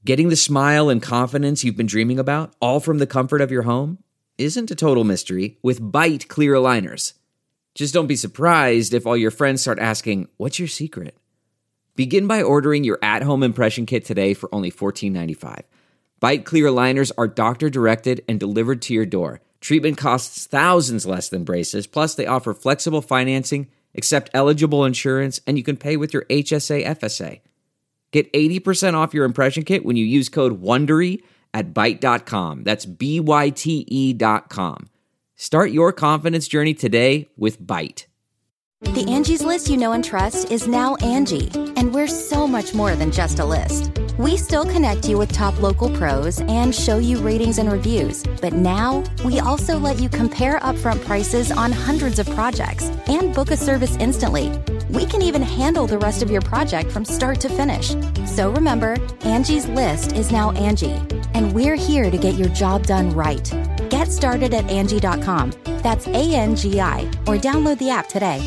Getting the smile and confidence you've been dreaming about, all from the comfort of your home, isn't a total mystery with Byte clear aligners. Just don't be surprised if all your friends start asking, "What's your secret?" Begin by ordering your at-home impression kit today for only $14.95. Byte clear aligners are doctor-directed and delivered to your door. Treatment costs thousands less than braces, plus they offer flexible financing, accept eligible insurance, and you can pay with your HSA FSA. Get 80% off your impression kit when you use code WONDERY at Byte.com. That's BYTE.com. Start your confidence journey today with Byte. The Angie's List you know and trust is now Angie, and we're so much more than just a list. We still connect you with top local pros and show you ratings and reviews, but now we also let you compare upfront prices on hundreds of projects and book a service instantly. We can even handle the rest of your project from start to finish. So remember, Angie's List is now Angie, and we're here to get your job done right. Get started at Angie.com. That's ANGI, or download the app today.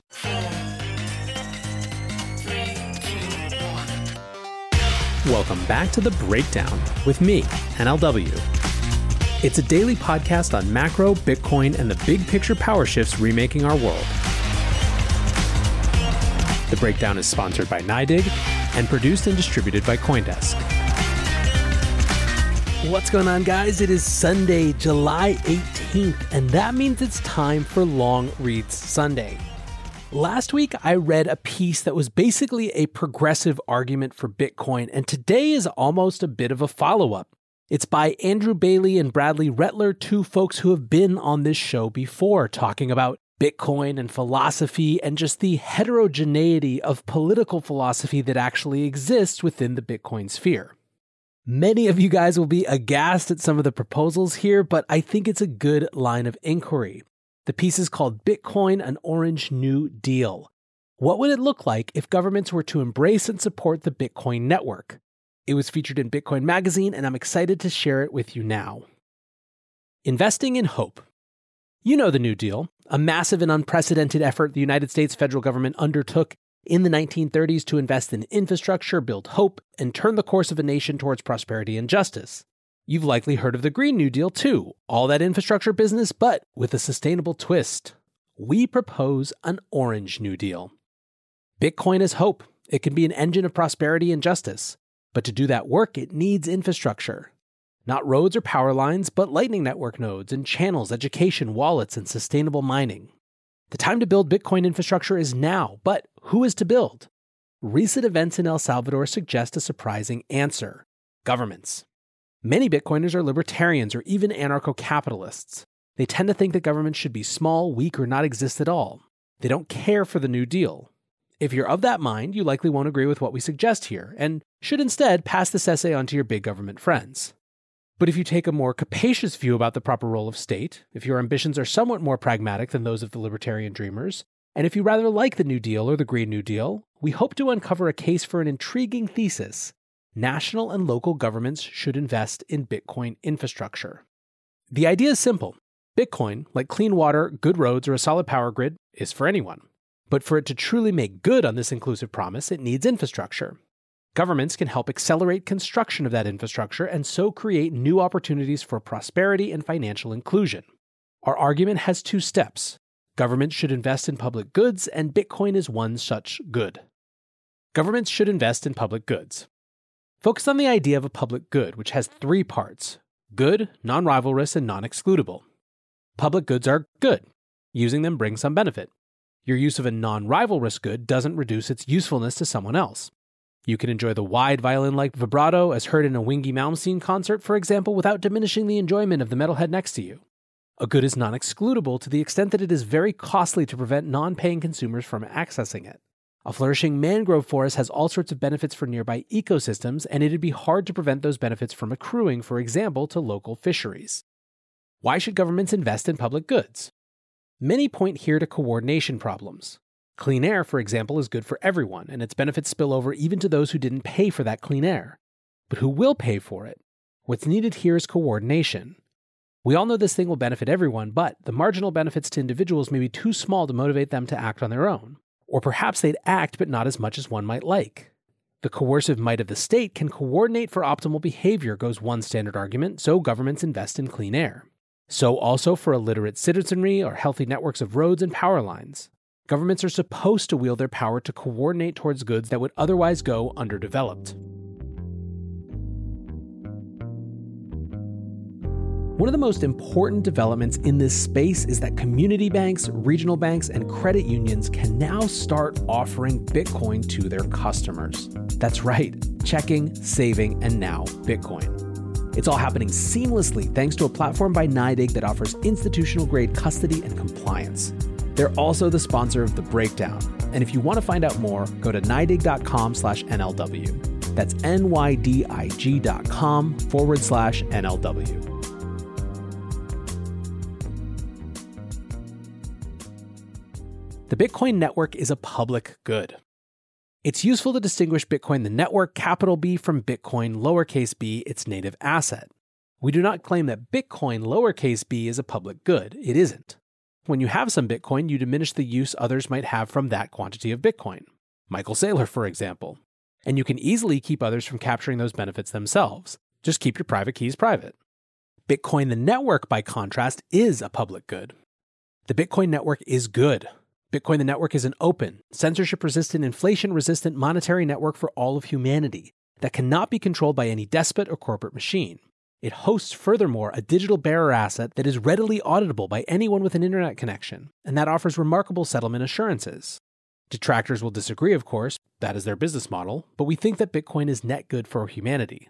Welcome back to The Breakdown with me, NLW. It's a daily podcast on macro, Bitcoin, and the big picture power shifts remaking our world. The Breakdown is sponsored by NYDIG and produced and distributed by CoinDesk. What's going on, guys? It is Sunday, July 18th, and that means it's time for Long Reads Sunday. Last week, I read a piece that was basically a progressive argument for Bitcoin, and today is almost a bit of a follow-up. It's by Andrew Bailey and Bradley Rettler, two folks who have been on this show before, talking about Bitcoin and philosophy and just the heterogeneity of political philosophy that actually exists within the Bitcoin sphere. Many of you guys will be aghast at some of the proposals here, but I think it's a good line of inquiry. The piece is called Bitcoin, an Orange New Deal. What would it look like if governments were to embrace and support the Bitcoin network? It was featured in Bitcoin Magazine, and I'm excited to share it with you now. Investing in hope. You know the New Deal, a massive and unprecedented effort the United States federal government undertook in the 1930s to invest in infrastructure, build hope, and turn the course of a nation towards prosperity and justice. You've likely heard of the Green New Deal too, all that infrastructure business, but with a sustainable twist. We propose an Orange New Deal. Bitcoin is hope. It can be an engine of prosperity and justice. But to do that work, it needs infrastructure. Not roads or power lines, but Lightning Network nodes and channels, education, wallets, and sustainable mining. The time to build Bitcoin infrastructure is now, but who is to build? Recent events in El Salvador suggest a surprising answer: governments. Many Bitcoiners are libertarians or even anarcho-capitalists. They tend to think that governments should be small, weak, or not exist at all. They don't care for the New Deal. If you're of that mind, you likely won't agree with what we suggest here, and should instead pass this essay on to your big government friends. But if you take a more capacious view about the proper role of state, if your ambitions are somewhat more pragmatic than those of the libertarian dreamers, and if you rather like the New Deal or the Green New Deal, we hope to uncover a case for an intriguing thesis. National and local governments should invest in Bitcoin infrastructure. The idea is simple. Bitcoin, like clean water, good roads, or a solid power grid, is for anyone. But for it to truly make good on this inclusive promise, it needs infrastructure. Governments can help accelerate construction of that infrastructure and so create new opportunities for prosperity and financial inclusion. Our argument has two steps. Governments should invest in public goods, and Bitcoin is one such good. Governments should invest in public goods. Focus on the idea of a public good, which has three parts: good, non-rivalrous, and non-excludable. Public goods are good. Using them brings some benefit. Your use of a non-rivalrous good doesn't reduce its usefulness to someone else. You can enjoy the wide violin-like vibrato as heard in a Yngwie Malmsteen concert, for example, without diminishing the enjoyment of the metalhead next to you. A good is non-excludable to the extent that it is very costly to prevent non-paying consumers from accessing it. A flourishing mangrove forest has all sorts of benefits for nearby ecosystems, and it'd be hard to prevent those benefits from accruing, for example, to local fisheries. Why should governments invest in public goods? Many point here to coordination problems. Clean air, for example, is good for everyone, and its benefits spill over even to those who didn't pay for that clean air. But who will pay for it? What's needed here is coordination. We all know this thing will benefit everyone, but the marginal benefits to individuals may be too small to motivate them to act on their own. Or perhaps they'd act, but not as much as one might like. The coercive might of the state can coordinate for optimal behavior, goes one standard argument, so governments invest in clean air. So also for a literate citizenry or healthy networks of roads and power lines. Governments are supposed to wield their power to coordinate towards goods that would otherwise go underdeveloped. One of the most important developments in this space is that community banks, regional banks, and credit unions can now start offering Bitcoin to their customers. That's right, checking, saving, and now Bitcoin. It's all happening seamlessly thanks to a platform by NYDIG that offers institutional-grade custody and compliance. They're also the sponsor of The Breakdown. And if you want to find out more, go to NYDIG.com/NLW. That's NYDIG.com/NLW. The Bitcoin network is a public good. It's useful to distinguish Bitcoin the network, capital B, from Bitcoin, lowercase b, its native asset. We do not claim that Bitcoin, lowercase b, is a public good. It isn't. When you have some Bitcoin, you diminish the use others might have from that quantity of Bitcoin. Michael Saylor, for example. And you can easily keep others from capturing those benefits themselves. Just keep your private keys private. Bitcoin the network, by contrast, is a public good. The Bitcoin network is good. Bitcoin the network is an open, censorship-resistant, inflation-resistant monetary network for all of humanity that cannot be controlled by any despot or corporate machine. It hosts, furthermore, a digital bearer asset that is readily auditable by anyone with an internet connection, and that offers remarkable settlement assurances. Detractors will disagree, of course, that is their business model, but we think that Bitcoin is net good for humanity.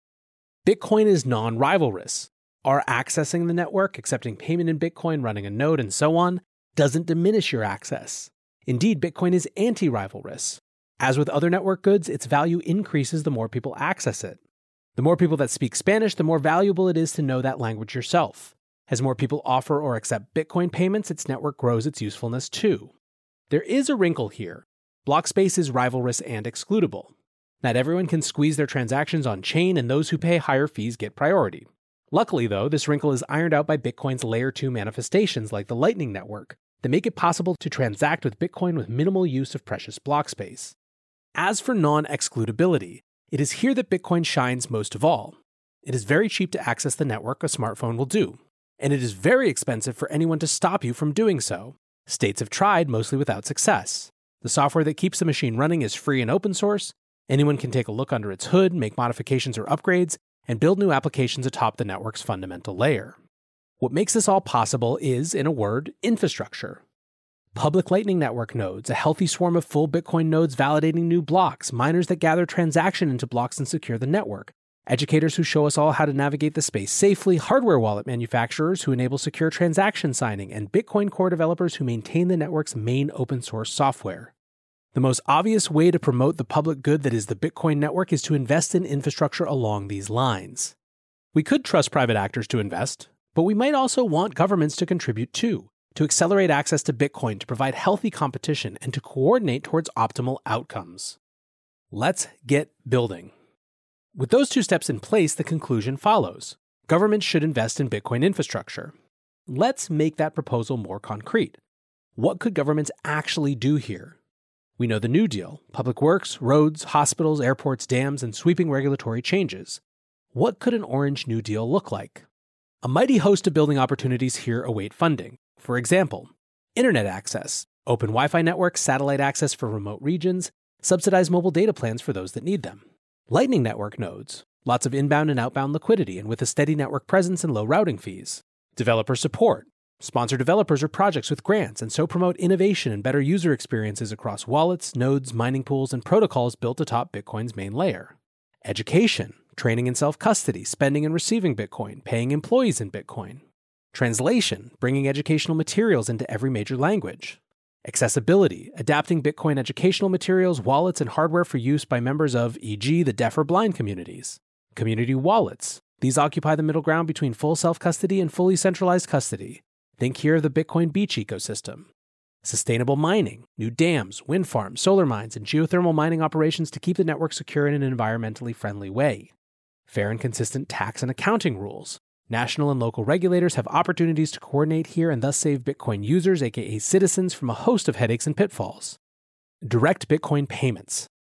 Bitcoin is non-rivalrous. Our accessing the network, accepting payment in Bitcoin, running a node, and so on, doesn't diminish your access. Indeed, Bitcoin is anti-rivalrous. As with other network goods, its value increases the more people access it. The more people that speak Spanish, the more valuable it is to know that language yourself. As more people offer or accept Bitcoin payments, its network grows its usefulness too. There is a wrinkle here. Block space is rivalrous and excludable. Not everyone can squeeze their transactions on chain, and those who pay higher fees get priority. Luckily, though, this wrinkle is ironed out by Bitcoin's Layer 2 manifestations like the Lightning Network that make it possible to transact with Bitcoin with minimal use of precious block space. As for non-excludability, it is here that Bitcoin shines most of all. It is very cheap to access the network, a smartphone will do. And it is very expensive for anyone to stop you from doing so. States have tried, mostly without success. The software that keeps the machine running is free and open source. Anyone can take a look under its hood, make modifications or upgrades, and build new applications atop the network's fundamental layer. What makes this all possible is, in a word, infrastructure. Public Lightning Network nodes, a healthy swarm of full Bitcoin nodes validating new blocks, miners that gather transaction into blocks and secure the network, educators who show us all how to navigate the space safely, hardware wallet manufacturers who enable secure transaction signing, and Bitcoin core developers who maintain the network's main open source software. The most obvious way to promote the public good that is the Bitcoin network is to invest in infrastructure along these lines. We could trust private actors to invest, but we might also want governments to contribute too, to accelerate access to Bitcoin, to provide healthy competition, and to coordinate towards optimal outcomes. Let's get building. With those two steps in place, the conclusion follows. Governments should invest in Bitcoin infrastructure. Let's make that proposal more concrete. What could governments actually do here? We know the New Deal, public works, roads, hospitals, airports, dams, and sweeping regulatory changes. What could an Orange New Deal look like? A mighty host of building opportunities here await funding. For example, internet access, open Wi-Fi networks, satellite access for remote regions, subsidized mobile data plans for those that need them. Lightning Network nodes, lots of inbound and outbound liquidity and with a steady network presence and low routing fees. Developer support, sponsor developers or projects with grants and so promote innovation and better user experiences across wallets, nodes, mining pools, and protocols built atop Bitcoin's main layer. Education, training in self-custody, spending and receiving Bitcoin, paying employees in Bitcoin. Translation, bringing educational materials into every major language. Accessibility, adapting Bitcoin educational materials, wallets, and hardware for use by members of, e.g., the deaf or blind communities. Community wallets. These occupy the middle ground between full self-custody and fully centralized custody. Think here of the Bitcoin Beach ecosystem. Sustainable mining, new dams, wind farms, solar mines, and geothermal mining operations to keep the network secure in an environmentally friendly way. Fair and consistent tax and accounting rules. National and local regulators have opportunities to coordinate here and thus save Bitcoin users, aka citizens, from a host of headaches and pitfalls. Direct Bitcoin payments.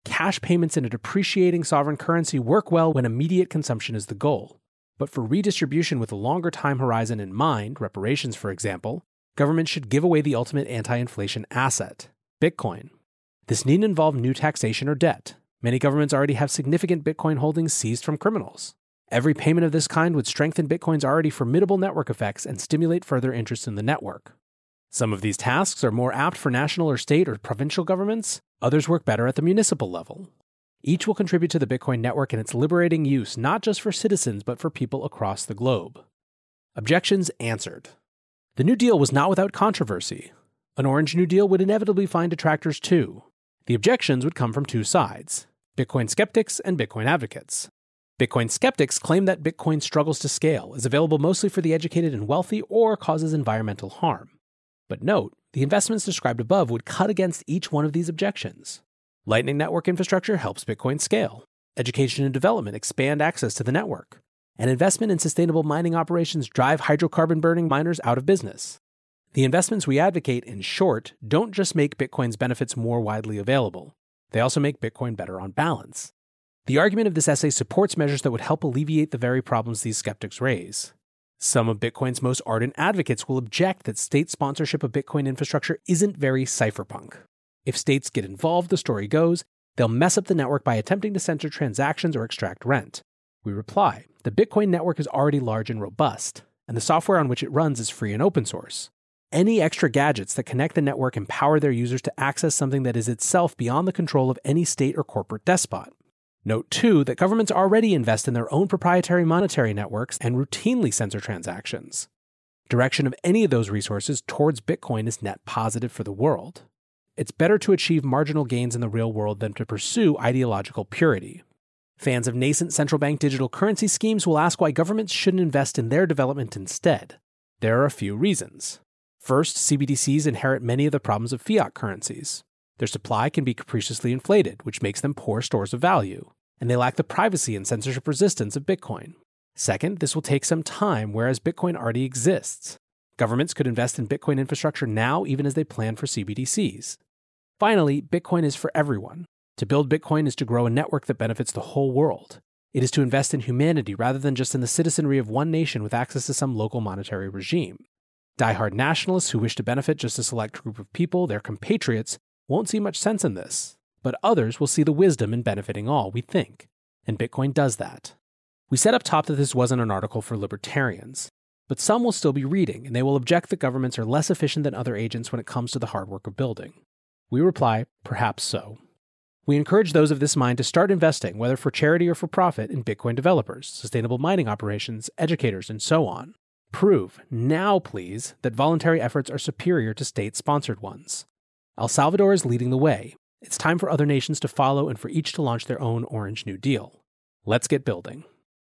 cash payments in a depreciating sovereign currency work well when immediate consumption is the goal. But for redistribution with a longer time horizon in mind, reparations for example, governments should give away the ultimate anti-inflation asset, Bitcoin. This needn't involve new taxation or debt. Many governments already have significant Bitcoin holdings seized from criminals. Every payment of this kind would strengthen Bitcoin's already formidable network effects and stimulate further interest in the network. Some of these tasks are more apt for national or state or provincial governments, others work better at the municipal level. Each will contribute to the Bitcoin network and its liberating use not just for citizens but for people across the globe. Objections answered. The New Deal was not without controversy. An Orange New Deal would inevitably find detractors too. The objections would come from two sides, Bitcoin skeptics and Bitcoin advocates. Bitcoin skeptics claim that Bitcoin struggles to scale, is available mostly for the educated and wealthy, or causes environmental harm. But note, the investments described above would cut against each one of these objections. Lightning Network infrastructure helps Bitcoin scale. Education and development expand access to the network. And investment in sustainable mining operations drive hydrocarbon-burning miners out of business. The investments we advocate, in short, don't just make Bitcoin's benefits more widely available. They also make Bitcoin better on balance. The argument of this essay supports measures that would help alleviate the very problems these skeptics raise. Some of Bitcoin's most ardent advocates will object that state sponsorship of Bitcoin infrastructure isn't very cypherpunk. If states get involved, the story goes, they'll mess up the network by attempting to censor transactions or extract rent. We reply, the Bitcoin network is already large and robust, and the software on which it runs is free and open source. Any extra gadgets that connect the network empower their users to access something that is itself beyond the control of any state or corporate despot. Note, too, that governments already invest in their own proprietary monetary networks and routinely censor transactions. Direction of any of those resources towards Bitcoin is net positive for the world. It's better to achieve marginal gains in the real world than to pursue ideological purity. Fans of nascent central bank digital currency schemes will ask why governments shouldn't invest in their development instead. There are a few reasons. First, CBDCs inherit many of the problems of fiat currencies. Their supply can be capriciously inflated, which makes them poor stores of value, and they lack the privacy and censorship resistance of Bitcoin. Second, this will take some time, whereas Bitcoin already exists. Governments could invest in Bitcoin infrastructure now even as they plan for CBDCs. Finally, Bitcoin is for everyone. To build Bitcoin is to grow a network that benefits the whole world. It is to invest in humanity rather than just in the citizenry of one nation with access to some local monetary regime. Die-hard nationalists who wish to benefit just a select group of people, their compatriots, won't see much sense in this. But others will see the wisdom in benefiting all, we think. And Bitcoin does that. We said up top that this wasn't an article for libertarians. But some will still be reading, and they will object that governments are less efficient than other agents when it comes to the hard work of building. We reply, perhaps so. We encourage those of this mind to start investing, whether for charity or for profit, in Bitcoin developers, sustainable mining operations, educators, and so on. Prove, now please, that voluntary efforts are superior to state-sponsored ones. El Salvador is leading the way. It's time for other nations to follow and for each to launch their own Orange New Deal. Let's get building.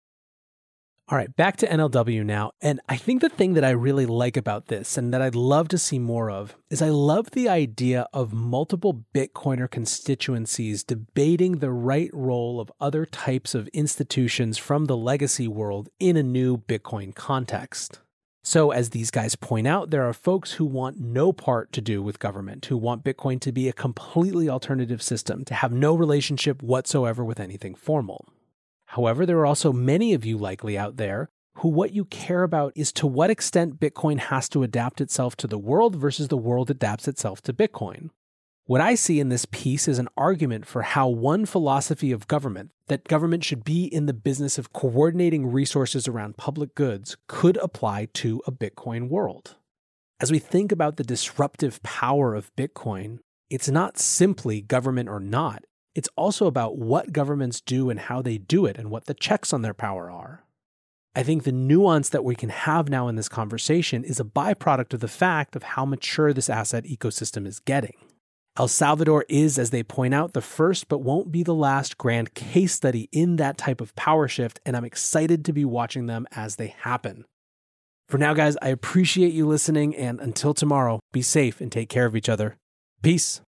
All right, back to NLW now. And I think the thing that I really like about this and that I'd love to see more of is I love the idea of multiple Bitcoiner constituencies debating the right role of other types of institutions from the legacy world in a new Bitcoin context. So as these guys point out, there are folks who want no part to do with government, who want Bitcoin to be a completely alternative system, to have no relationship whatsoever with anything formal. However, there are also many of you likely out there who what you care about is to what extent Bitcoin has to adapt itself to the world versus the world adapts itself to Bitcoin. What I see in this piece is an argument for how one philosophy of government, that government should be in the business of coordinating resources around public goods, could apply to a Bitcoin world. As we think about the disruptive power of Bitcoin, it's not simply government or not. It's also about what governments do and how they do it and what the checks on their power are. I think the nuance that we can have now in this conversation is a byproduct of the fact of how mature this asset ecosystem is getting. El Salvador is, as they point out, the first but won't be the last grand case study in that type of power shift, and I'm excited to be watching them as they happen. For now, guys, I appreciate you listening, and until tomorrow, be safe and take care of each other. Peace.